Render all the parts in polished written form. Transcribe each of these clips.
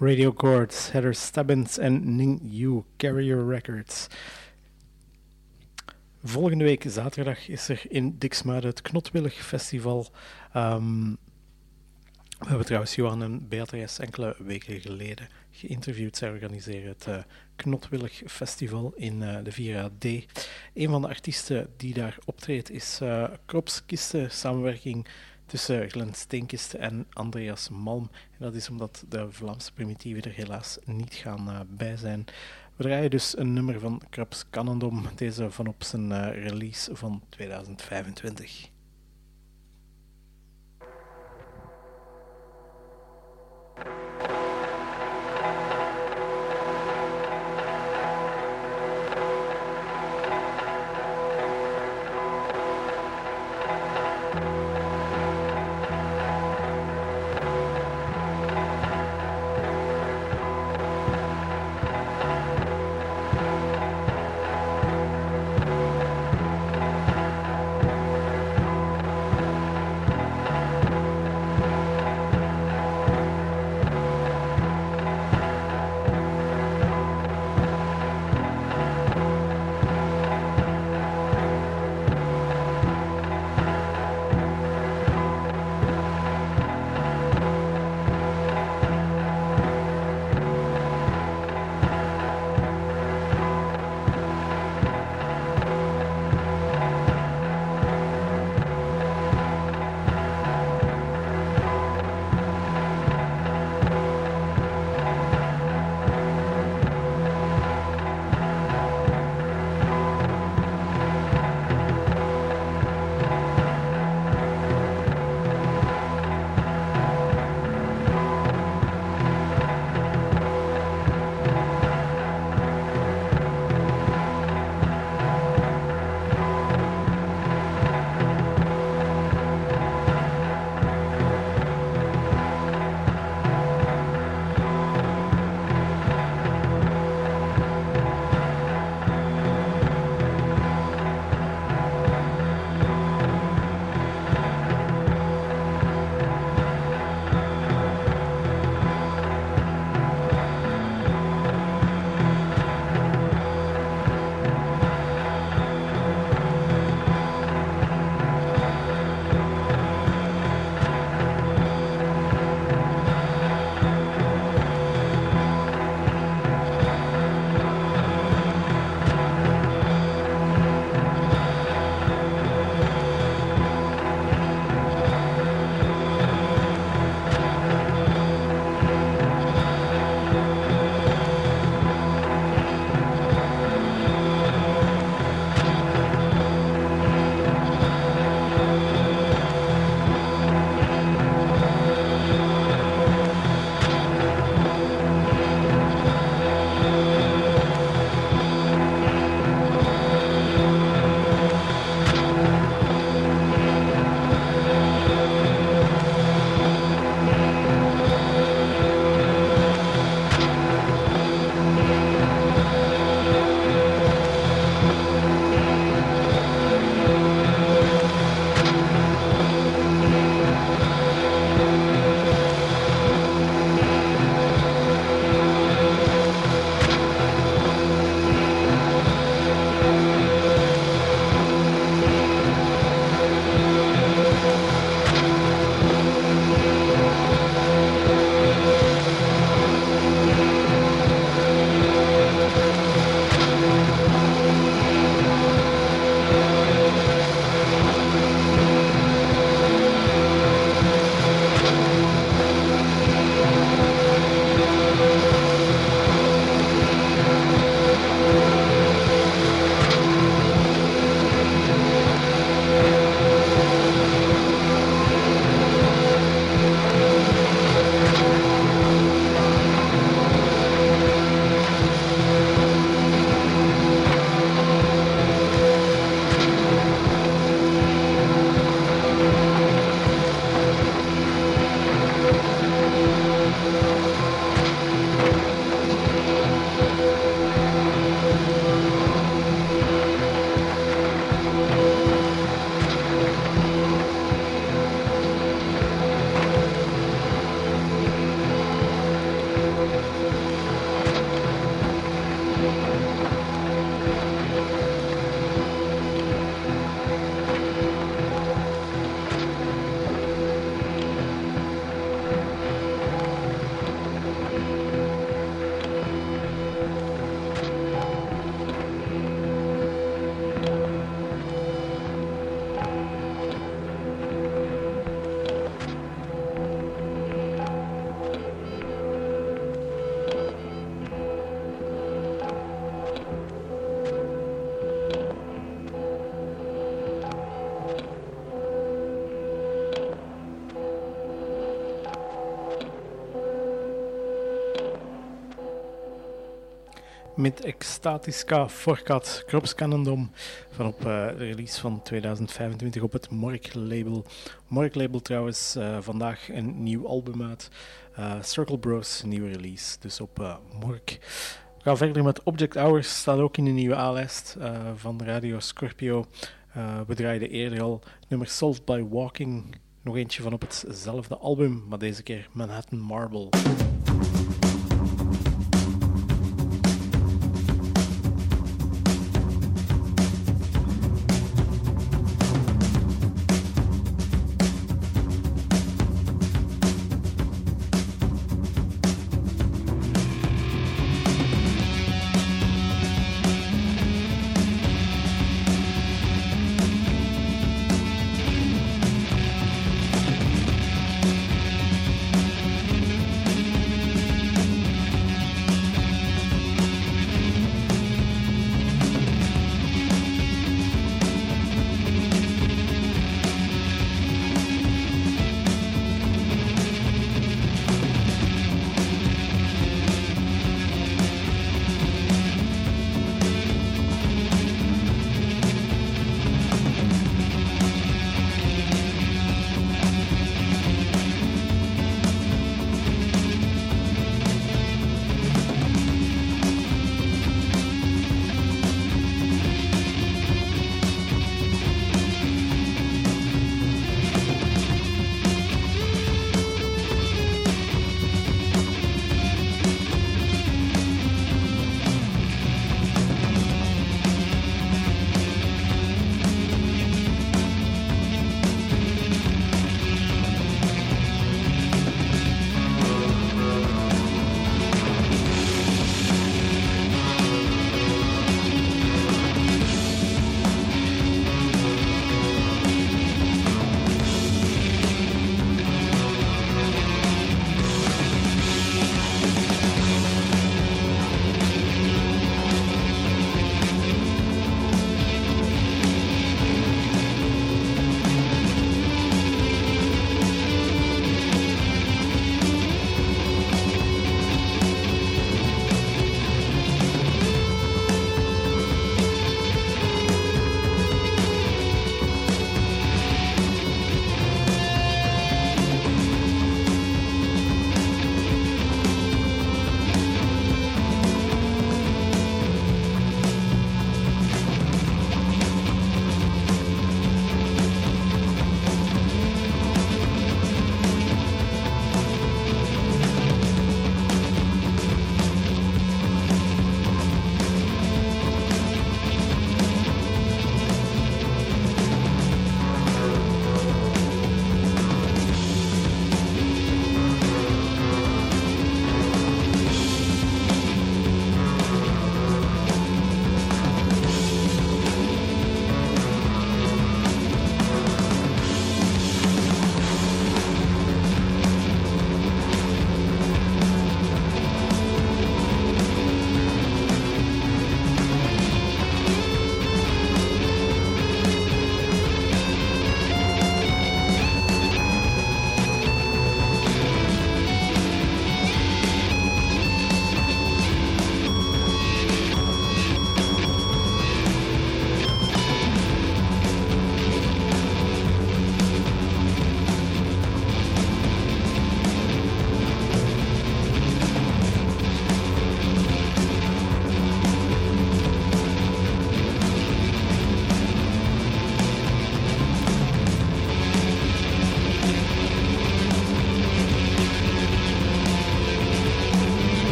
Radio Chords, Heather Stubbins en Ning Yu, Carrier Records. Volgende week zaterdag is er in Diksmuiden het Knotwillig Festival. We hebben trouwens Johan en Beatrice enkele weken geleden geïnterviewd. Zij organiseren het Knotwillig Festival in de 4AD. Een van de artiesten die daar optreedt is Kropskisten, samenwerking tussen Glenn Steenkisten en Andreas Malm. En dat is omdat de Vlaamse primitieven er helaas niet gaan bij zijn. We draaien dus een nummer van Krabs Cannondom, deze van op zijn release van 2025. met Ecstatica Forcat Kropskannendom van op de release van 2025 op het Mork-label. Mork-label trouwens, vandaag een nieuw album uit. Circle Bros, nieuwe release, dus op Mork. We gaan verder met Object Hours, staat ook in de nieuwe A-lijst van Radio Scorpio. We draaiden eerder al nummer Solved by Walking, nog eentje van op hetzelfde album, maar deze keer Manhattan Marble.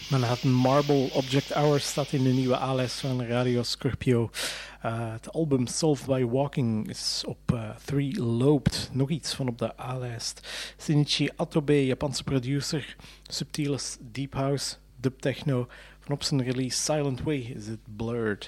Manhattan Marble Object Hour staat in de nieuwe A-lijst van Radio Scorpio. Het album Solved by Walking is op 3 Lobed. Nog iets van op de A-lijst. Shinichi Atobe, Japanse producer. Subtiele deep house, dub techno. Van op zijn release Silent Way is het Blurred.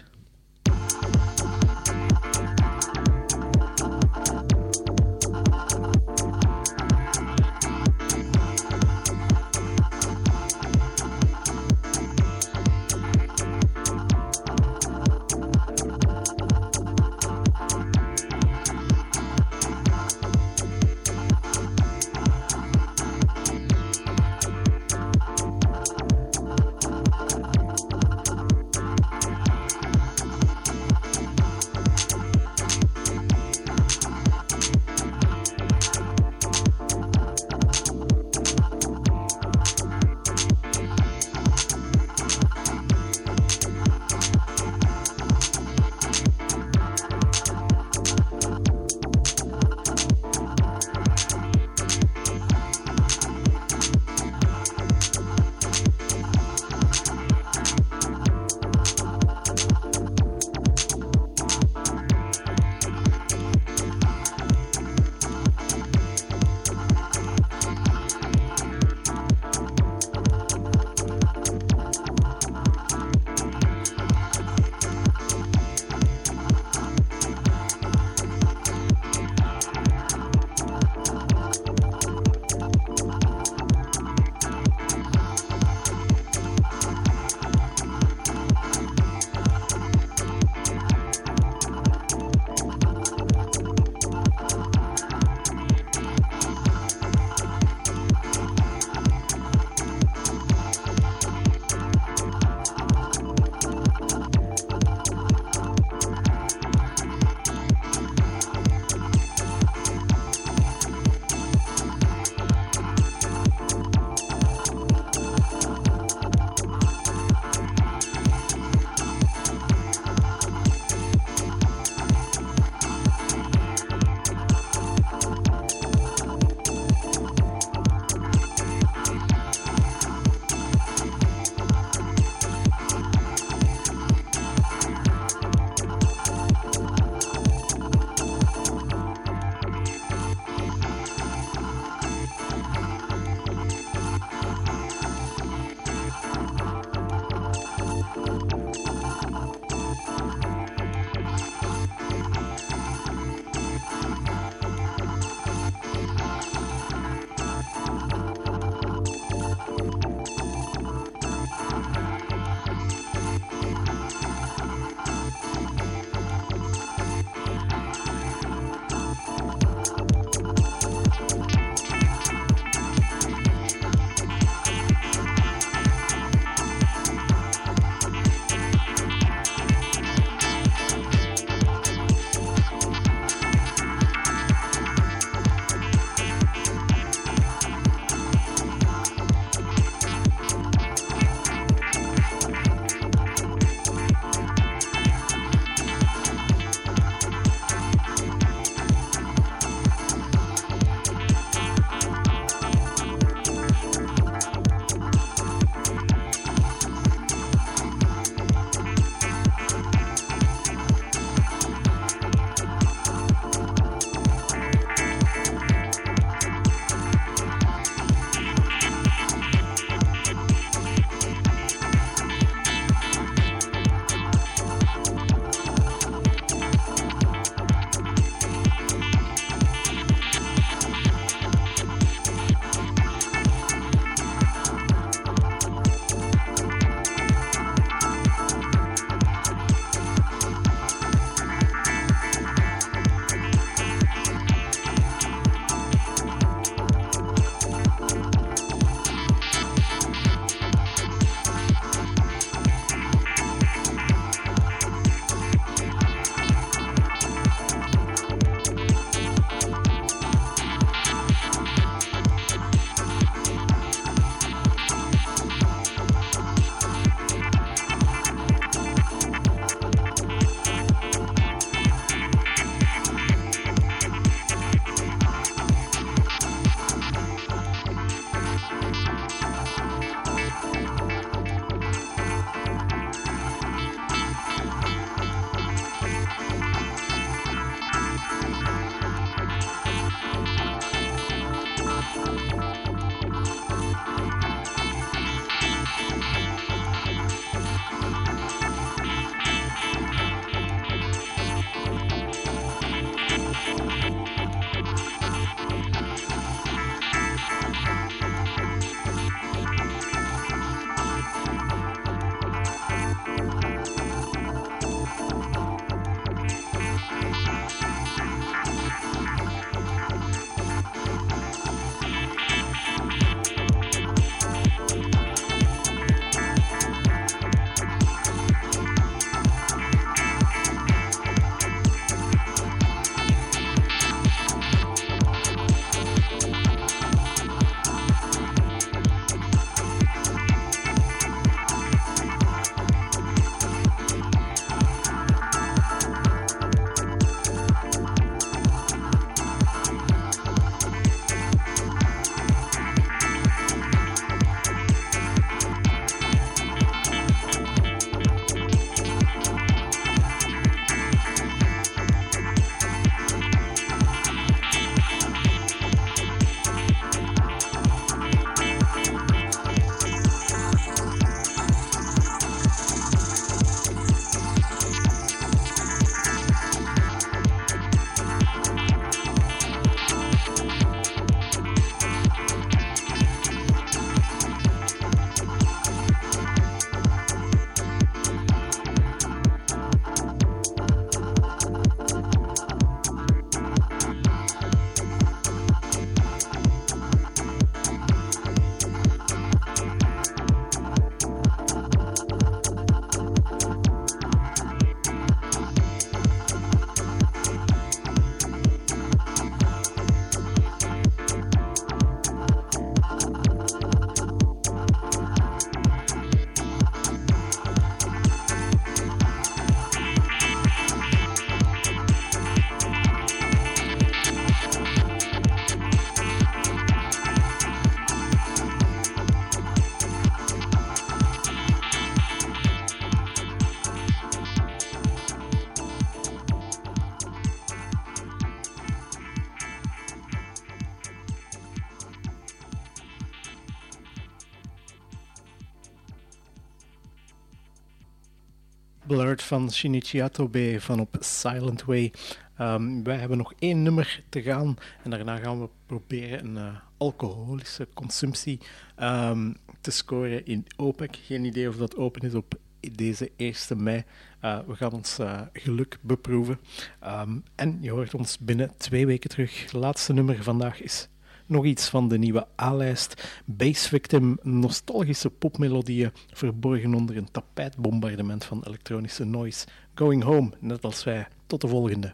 Blurred van Shinichi Atobe van op Silent Way. Wij hebben nog 1 nummer te gaan en daarna gaan we proberen een alcoholische consumptie te scoren in OPEC. Geen idee of dat open is op deze 1 mei. We gaan ons geluk beproeven. En je hoort ons binnen 2 weken terug. Het laatste nummer vandaag is nog iets van de nieuwe A-lijst. Bass Victim, nostalgische popmelodieën verborgen onder een tapijtbombardement van elektronische noise. Going home, net als wij. Tot de volgende.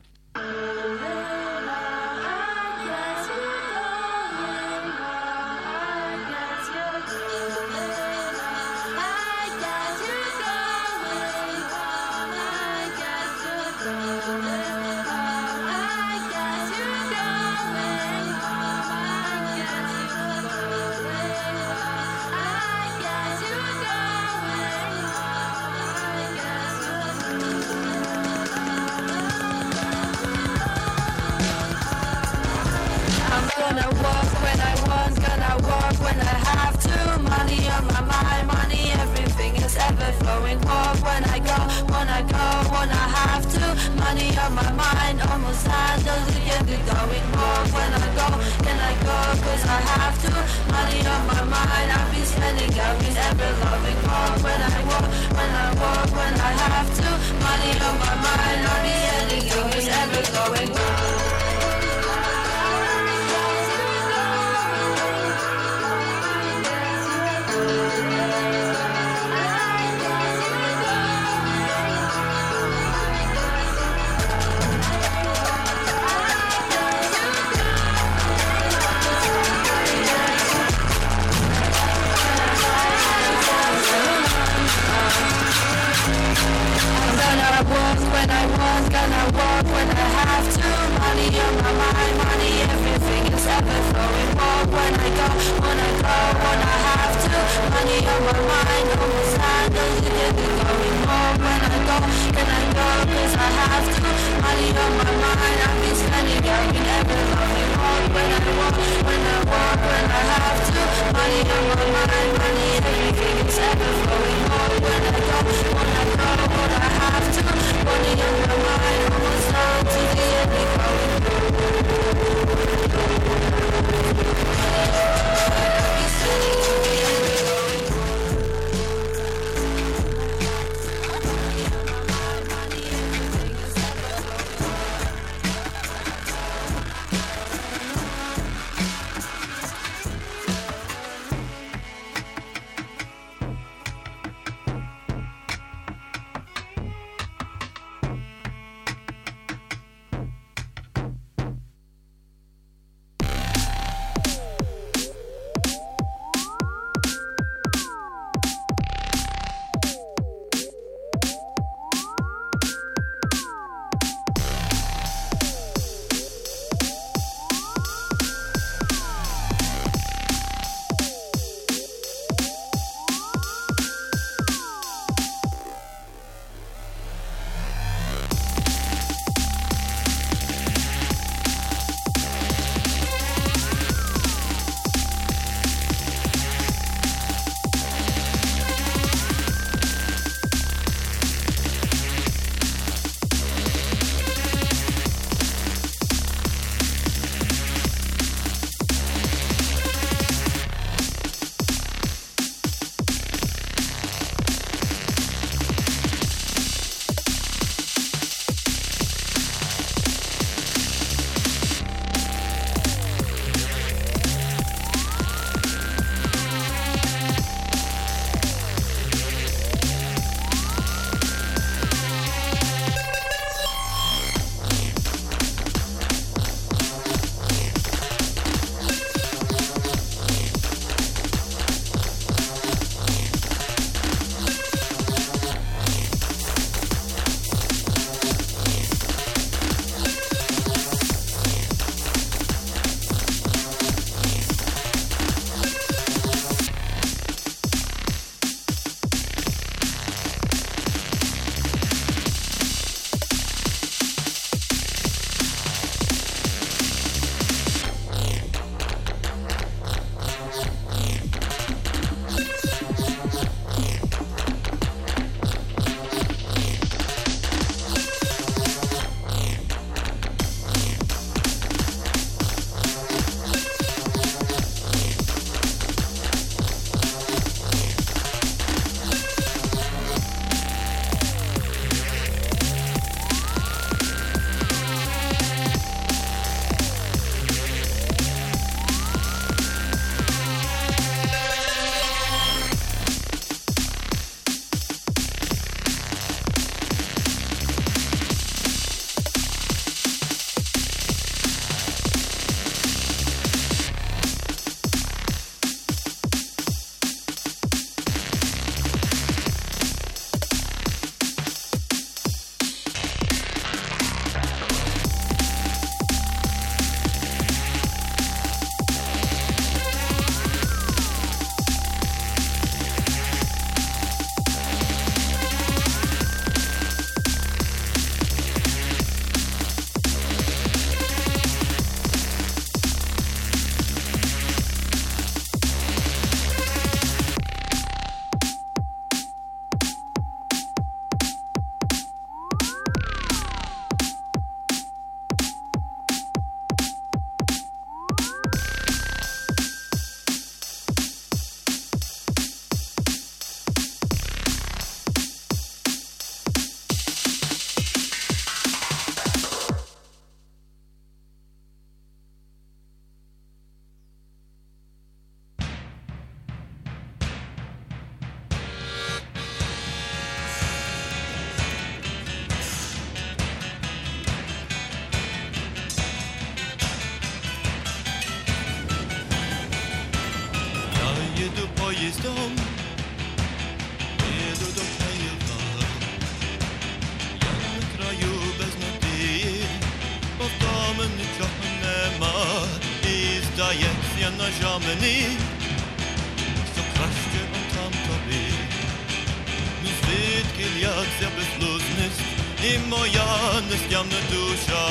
stajecja na ziomeni, so kraście on tam tobie. Nu zwідки ляться безлузність і моя нестямна душа.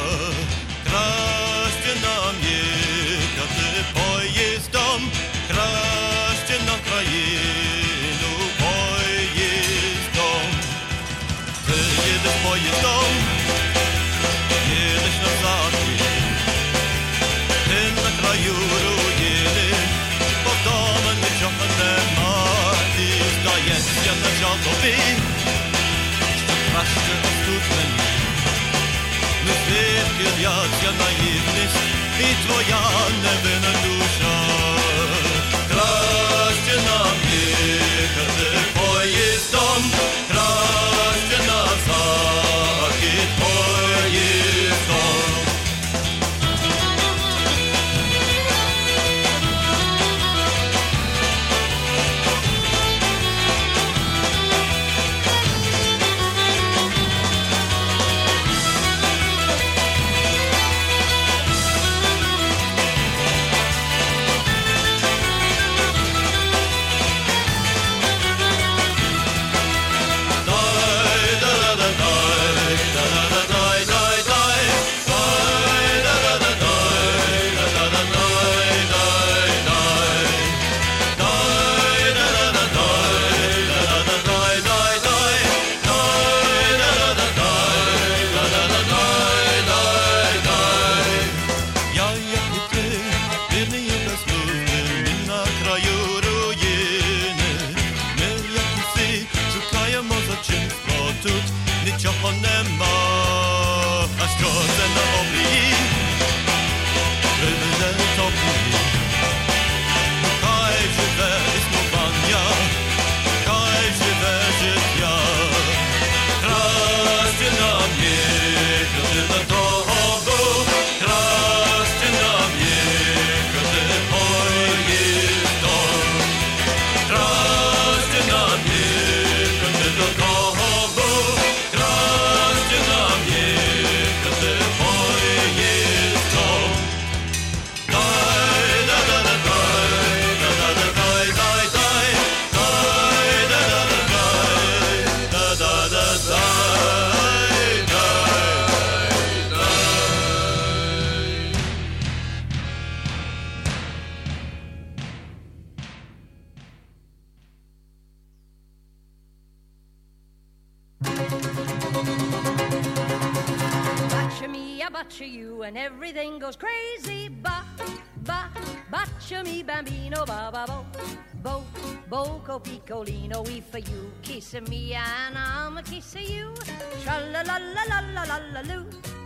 Краще нам їхати поїздом, краще на країну поїздом. Ти їдеш поїздом, їдеш на захід, ти на краю руїни, бо вдома нічого нема. І здається, на жаль тобі, що краще ось тут мені. Не звідки лється наївність і твоя невинна душа. Краще нам їхати поїздом, краще на захід поїздом. Нічого нема, а що це на обрії? Приведе тобі. Хай живе існування, хай живе життя. Краще нам їхати на дорогу, краще нам їхати поїздом. Краще нам їхати до дорогу. You and everything goes crazy. Bacia mi bambino, ba ba bo, boco piccolino. We for you, kissing me and I'm a kissing you. Sha la la la la la la la loo.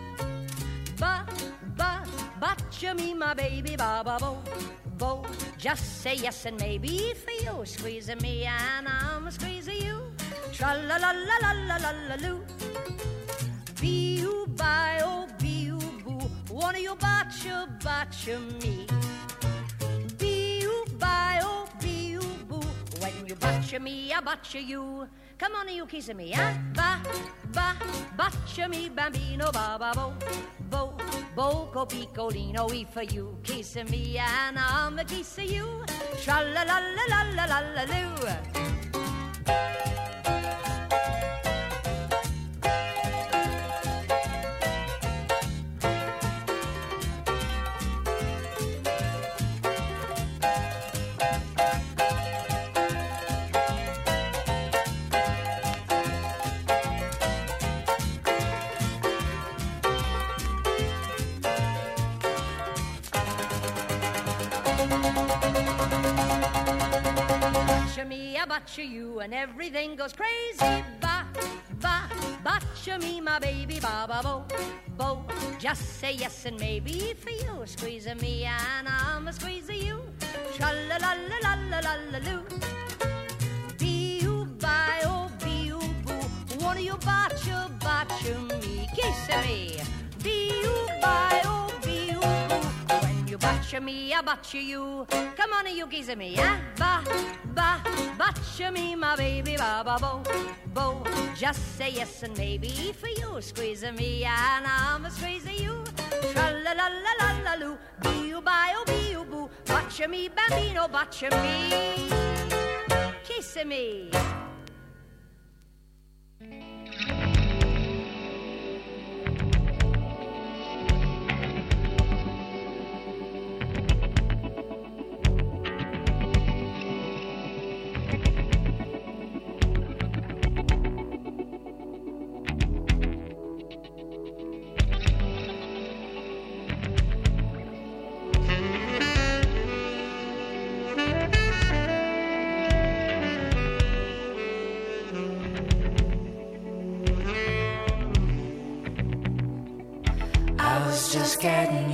Bacia me, my baby, ba ba bo. Just say yes and maybe for you, squeezing me and I'm a squeezing you. Sha la la la la la la la loo. Be you by oh. One of you bacia me. Be-oo-bye-oo, be-oo-boo. When you bacia me, I bacia you. Come on, you kissing me, huh? Bacia me, bambino, ba-ba-bo. Boco piccolino, we for you. Kissing me, and I'm a kissing you. Sha-la-la-la-la-la-la-loo. Bacia you and everything goes crazy. Bacia me, my baby, ba ba bo. Just say yes and maybe for you, squeezing me and I'm a squeezing you. Sha la la la la la la la loo. Be-oo-bye oh, be-oo-boo. One of you bacia me, kissing me. Be-oo-bye oh, be-oo-boo. When you bacia me, I bacia you. Come on, you kissing me, huh? Bacia me, my baby, ba ba bo. Just say yes and maybe for you, squeezing me and I'm a squeezing you. Tra-la-la-la-la-la-loo, bee-oo-bye-oo-bee-oo-boo, bacia me, bambino, bacia me, kiss me. Just getting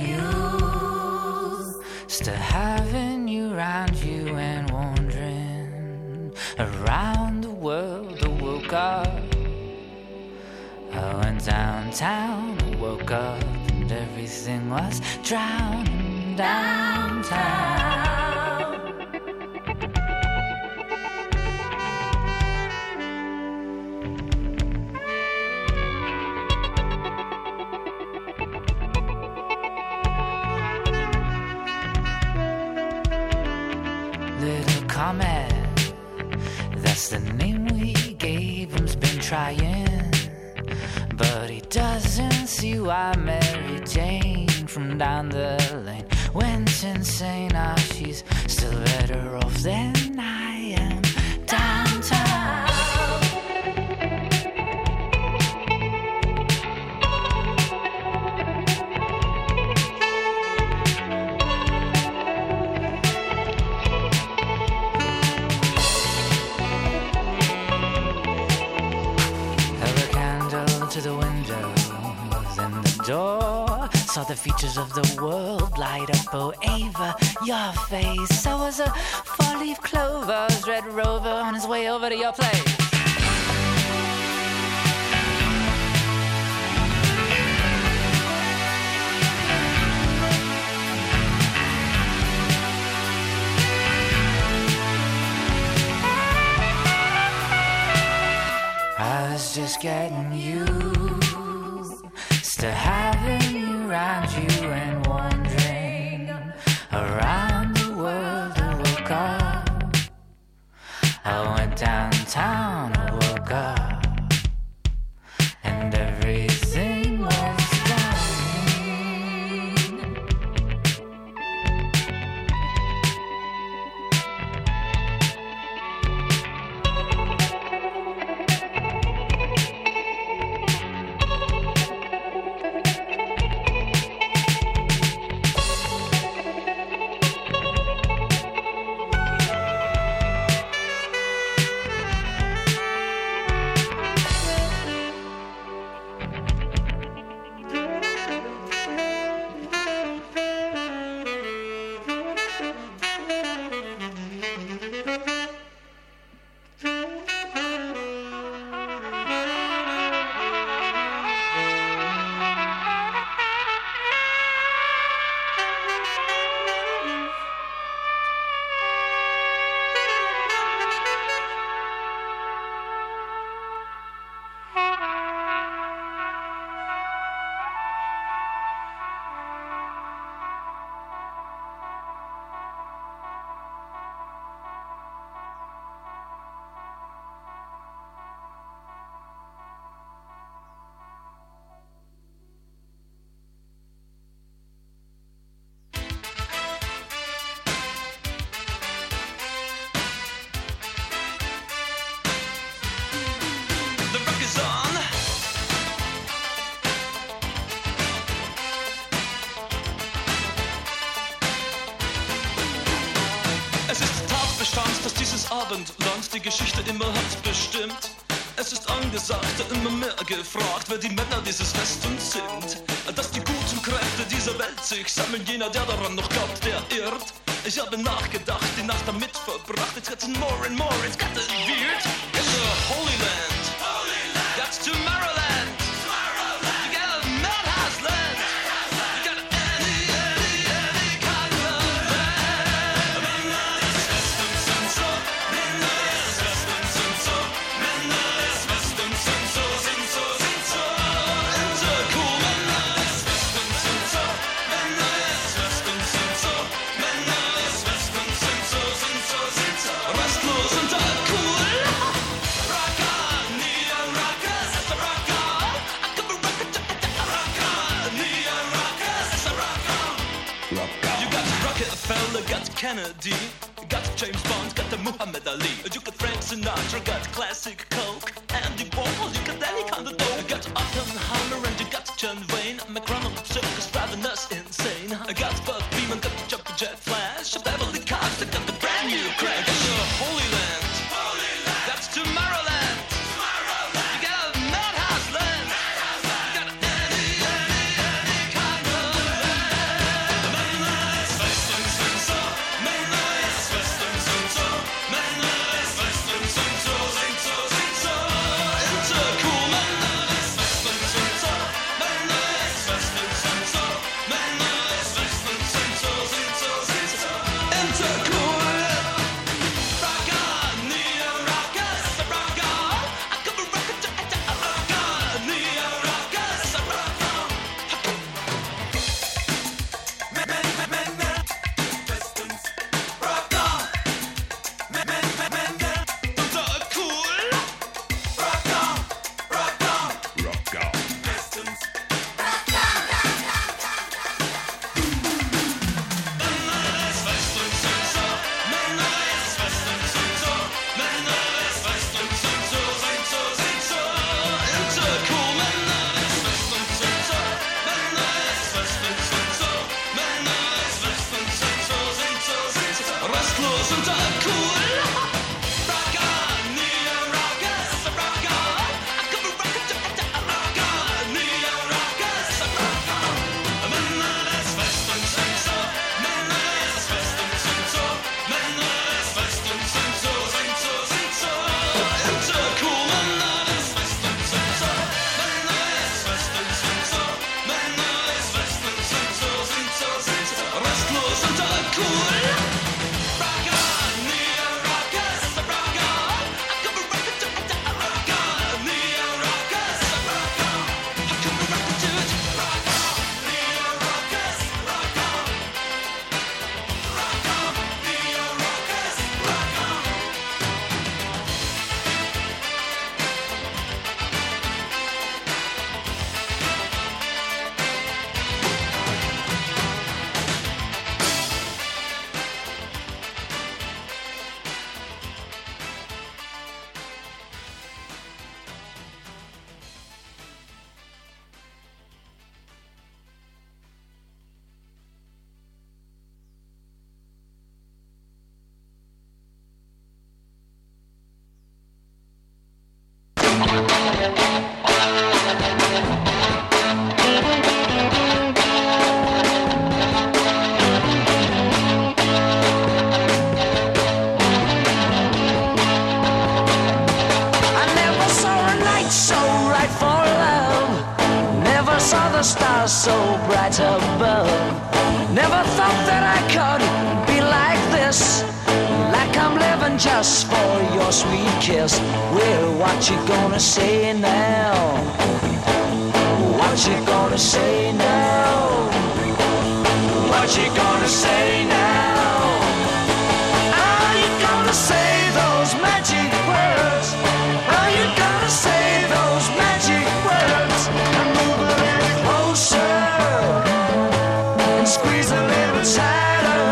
used to having you around you and wandering around the world. I woke up, I went downtown, I woke up and everything was drowning downtown. That's the name we gave him's been trying, but he doesn't see why Mary Jane from down the lane went insane. Now she's still better off than I am downtown. To the window, then the door. Saw the features of the world light up. Oh, Ava, your face. I was a four-leaf clover's red rover on his way over to your place. I was just getting used to having you around you and wandering around the world. I woke up, I went downtown, I woke up, and everything was gone. Abendland die Geschichte immer hat bestimmt. Es ist angesagt, immer mehr gefragt, wer die Männer dieses Festens sind. Dass die guten Kräfte dieser Welt sich sammeln, jener, der daran noch glaubt, der irrt. Ich habe nachgedacht, die Nacht damit verbracht. It's getting more and more, it's gotten weird. In the Holy Land, that's to Maryland. You got a madhouse land. You got any kind of land. Männer des Westens sind so, Männer des Westens sind so, Männer des Westens sind so, sind so, sind so, cool. Männer des Westens sind so. Kennedy, got James Bond, got the Muhammad Ali. You got Frank Sinatra, got classic Coke. Andy Warhol, you got any kind of dope. You got Oppenheimer and you got John Wayne. McDonald Circus driving us insane. I got Bud Beeman, got the Jumper Jet Flash. Beverly Cops, I got the brand new crash. Holy Land, that's Tomorrowland. You got Madhouse Land. You got any kind of land. Mainland's Western Sensor, Mainland's Western Sensor, Mainland's Western Sensor, Sensor. Intercool, Mainland's Western Sensor, Mainland's Western Sensor, Mainland's Western Sensor, Sensor. Intercool. Rock on, Neo Rockers, rock on. I could be rockin' to rock on, Neo Rockers, rock on. Westerns, rock on. Intercool. Rock on, rock on. Rock on. Westerns. Mainland's Western Sensor, Mainland's Western Sensor, Mainland's Western Sensor, Sensor. Intercool, Mainland's Western Sensor, Mainland's Western Sensor, Mainland's Western Sensor, Sensor. Restlos Intercool. Rock on, Neo Rockers, rock on. I could be rockin' to rock on, Neo Rockers, rock on. Mainland's Western Sensor, Mainland's Western Sensor, Mainland's Western Sensor, Sensor. Intercool, Mainland's Western Sensor, Mainland's Western Sensor, Mainland's Western Sensor, Sensor. Restlos Intercool. Rock on, Neo Rockers, rock on. I could be rockin' to rock on, Neo Rockers, rock on. I could be rockin' to rock on, Neo Rockers, rock on. Rock on, Neo Rockers, rock on. I never saw a night so right for love. Never saw the stars so bright above. Never thought that I could be like this. Like I'm living just for your sweet kiss. Well, what you gonna say now? What you gonna say now? What you gonna say now? Are you gonna say those magic words? Are you gonna say those magic words? And move a little closer and squeeze a little tighter.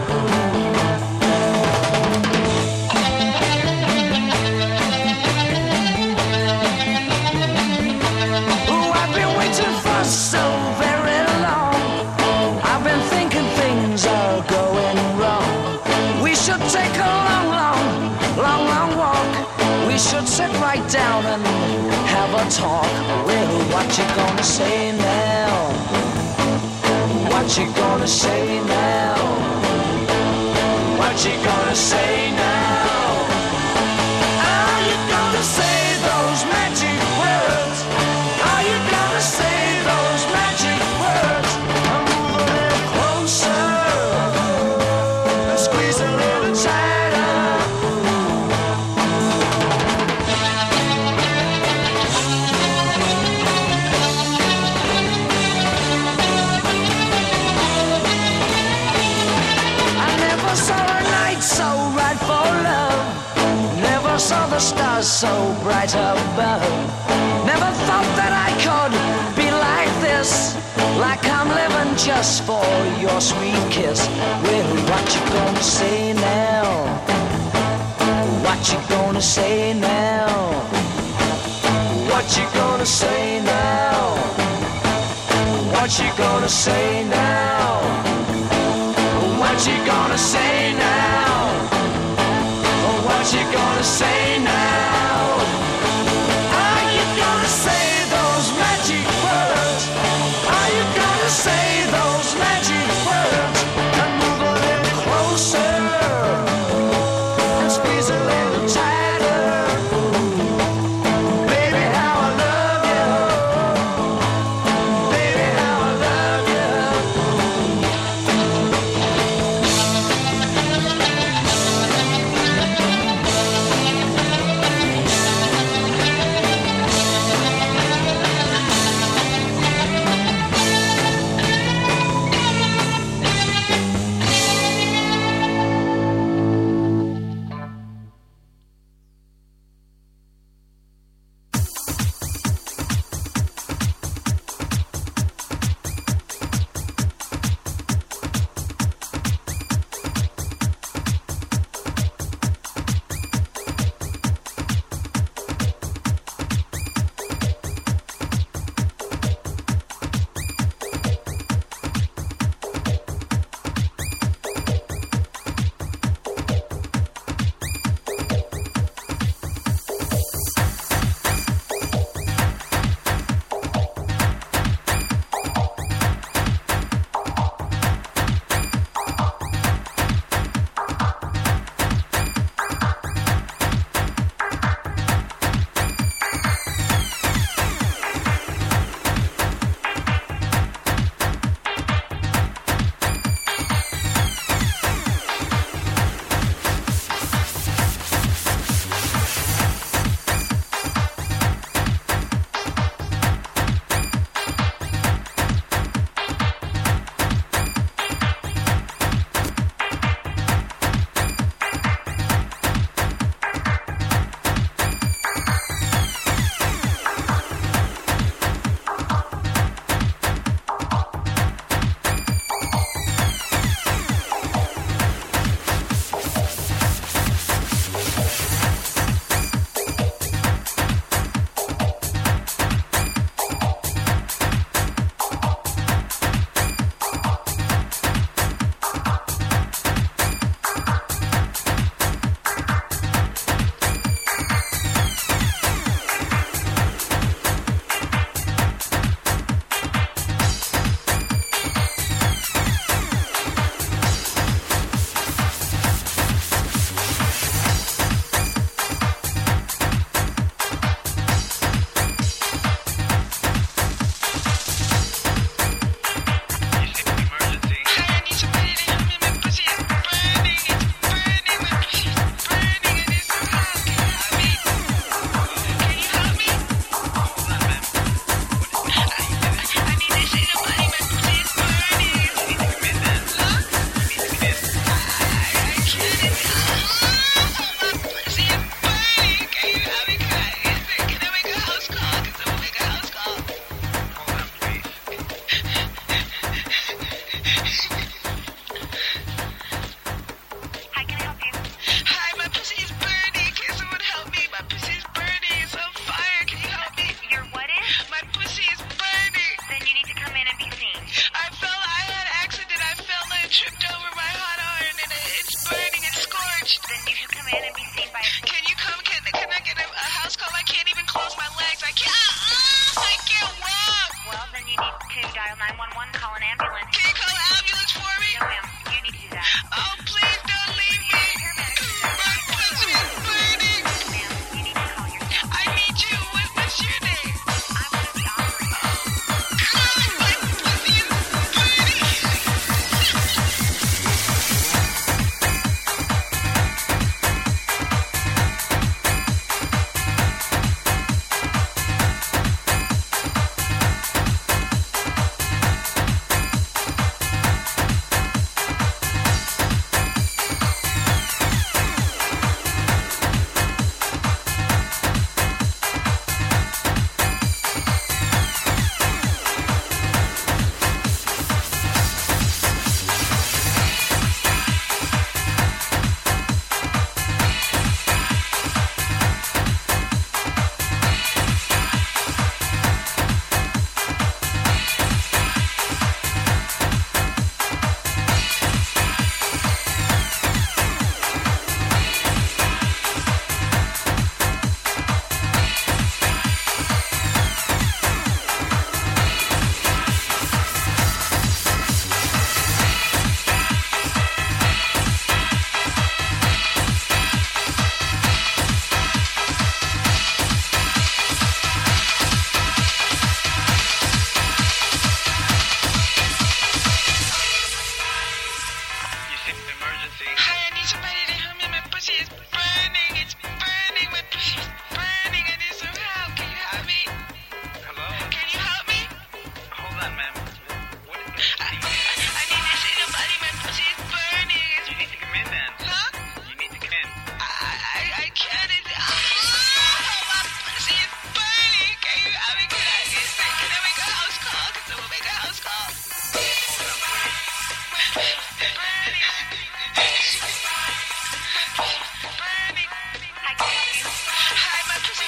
Ooh, I've been waiting for so very long. I've been thinking things are going wrong. We should take a long walk. We should sit right down and have a talk. Well, what you gonna say now? What you gonna say now? What you gonna say now? Are you gonna say those magic words? Are you gonna say those magic words? Move a little closer and squeeze a little tighter. I never saw a night so right for love. Never saw the stars so bright above. Never thought that I could be like this. like I'm living just for your sweet kiss. Well, what you gonna say now? What you gonna say now? What you gonna say now? What you gonna say now? What you gonna say now? What you gonna say now? Are you gonna say those magic words? Are you gonna say those magic words? And move a little closer and squeeze a little tighter. Baby, how I love you. Baby, how I love you.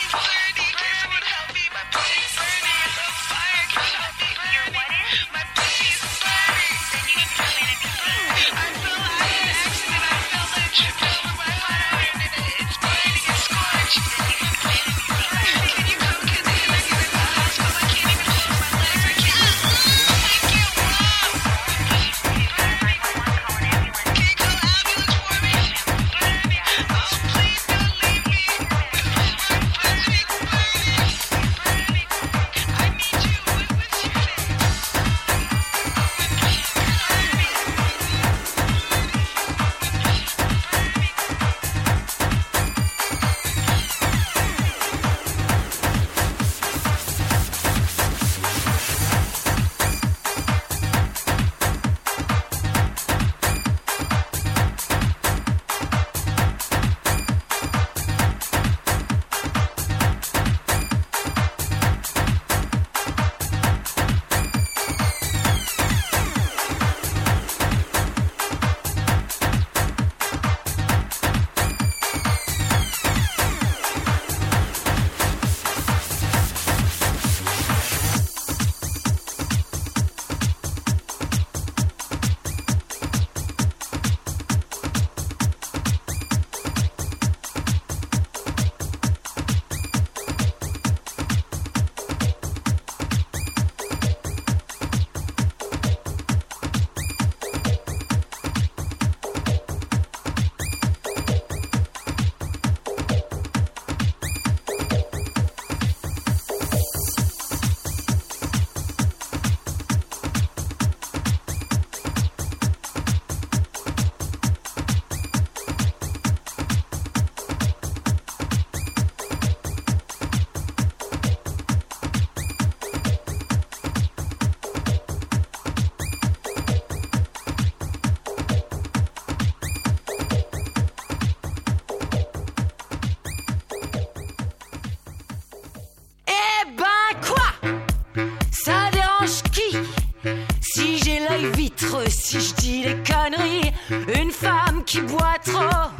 Si je dis des conneries, une femme qui boit trop,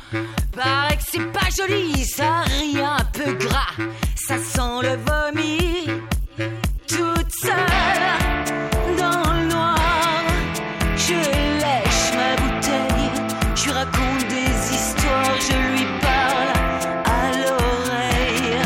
paraît que c'est pas joli, ça rit un peu gras, ça sent le vomi. Toute seule dans le noir, je lèche ma bouteille, je lui raconte des histoires, je lui parle à l'oreille.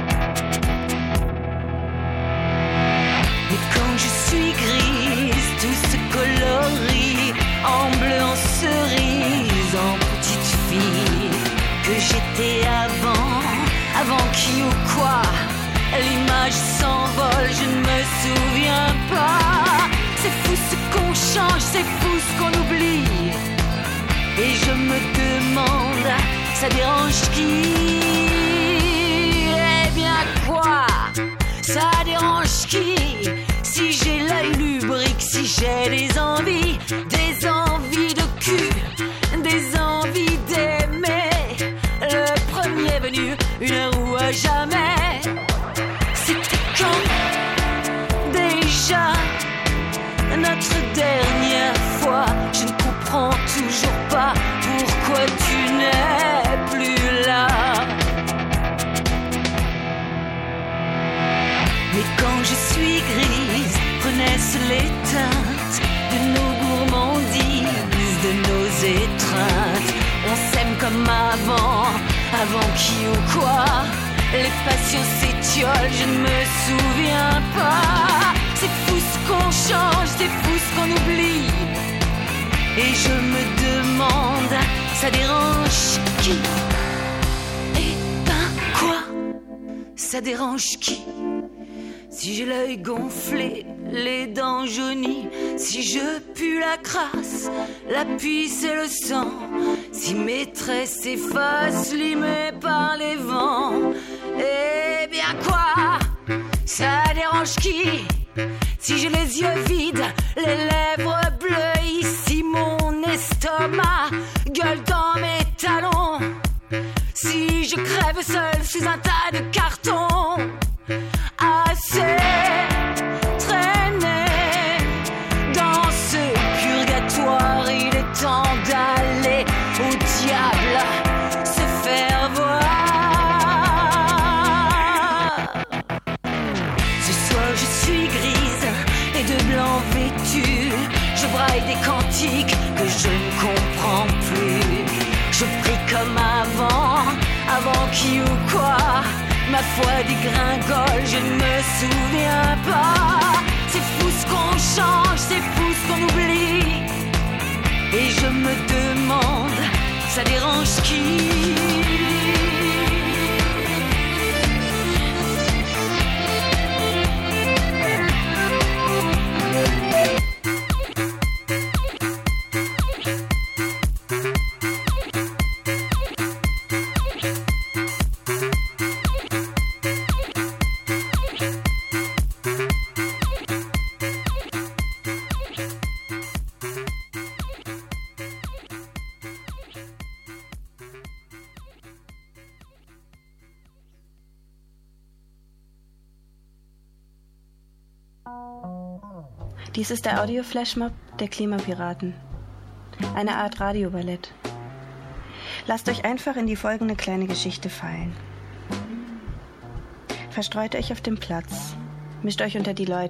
Et quand je suis grise, tout se colorie en bleu, en cerise, en petite fille que j'étais avant qui ou quoi. L'image s'envole, je ne me souviens pas. C'est fou ce qu'on change, c'est fou ce qu'on oublie. Et je me demande, ça dérange qui? Eh bien quoi? Ça dérange qui? Si j'ai l'œil lubrique, si j'ai des envies de cul, des envies d'aimer. Le premier venu, une roue à jamais. C'était quand déjà notre dernière fois? Je ne comprends toujours pas pourquoi tu n'es plus là. Mais quand je suis grise, renaissent les teintes de nos gourmandises, de nos étreintes. On s'aime comme avant qui ou quoi? Les passions s'étiolent, je ne me souviens pas. C'est fou ce qu'on change, c'est fou ce qu'on oublie. Et je me demande, ça dérange qui? Eh ben quoi? Ça dérange qui? Si j'ai l'œil gonflé, les dents jaunies, si je pue la crasse, la puisse et le sang, si mes traits s'effacent, limés par les vents, eh bien quoi? Ça dérange qui? Si j'ai les yeux vides, les lèvres bleues, ici mon estomac gueule dans mes talons, si je crève seul sous un tas de cartons, assez traîné dans ce purgatoire, il est temps d'aller au diable se faire voir. comment vêtu, je braille des cantiques que je ne comprends plus. Je prie comme avant qui ou quoi. Ma foi dégringole, je ne me souviens pas. C'est fou ce qu'on change, c'est fou ce qu'on oublie. Et je me demande, ça dérange qui? Dies ist der Audio-Flashmob der Klimapiraten. Eine Art Radioballett. Lasst euch einfach in die folgende kleine Geschichte fallen. Verstreut euch auf dem Platz, mischt euch unter die Leute.